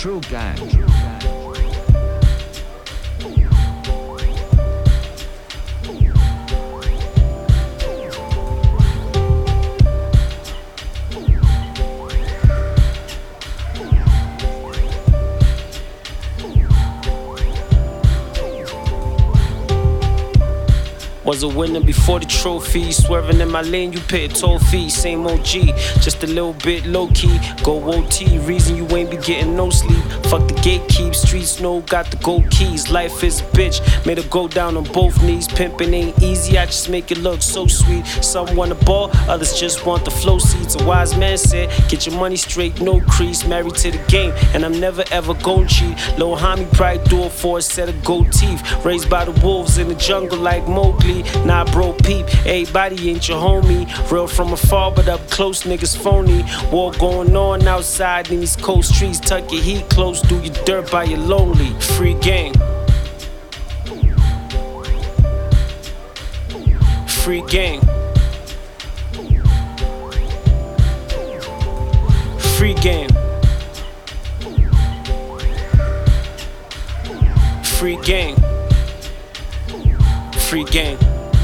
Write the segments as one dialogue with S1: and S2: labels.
S1: True gang.
S2: Was a winner before the trophy. Swerving in my lane, you pay a toll fee. Same OG, just a little bit low key. Go OT, reason you ain't be getting no sleep. Fuck the gatekeep, streets know got the gold keys. Life is a bitch, made her go down on both knees. Pimping ain't easy, I just make it look so sweet. Some want the ball, others just want the flow seats. A wise man said, get your money straight, no crease. Married to the game, and I'm never ever gon' cheat. Lil' homie probably do it for a set of gold teeth. Raised by the wolves in the jungle like Mowgli. Nah, bro, peep, everybody ain't your homie. Real from afar, but up close, niggas phony. War going on outside in these cold streets. Tuck your heat close, do your dirt by your lonely. Free game. Free game. Free game. Free game. Free game.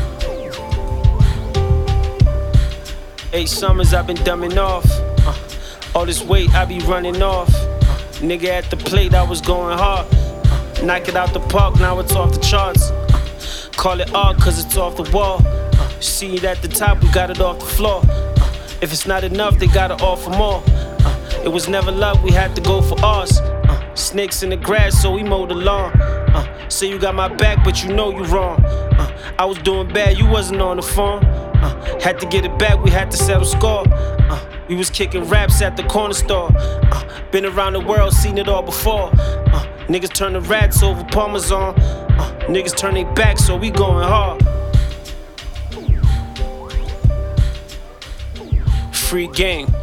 S2: 8 summers I've been dumbing off. All this weight I be running off. Nigga at the plate I was going hard. Knock it out the park, now it's off the charts. Call it art cause it's off the wall. See it at the top, we got it off the floor. If it's not enough, they gotta offer more. It was never luck, we had to go for ours. Snakes in the grass, so we mowed the lawn. Say you got my back, but you know you wrong. I was doing bad, you wasn't on the phone. Had to get it back, we had to settle score. We was kicking raps at the corner store. Been around the world, seen it all before. Niggas turn the rats over Parmesan. Niggas turn their back, so we going hard. Free game.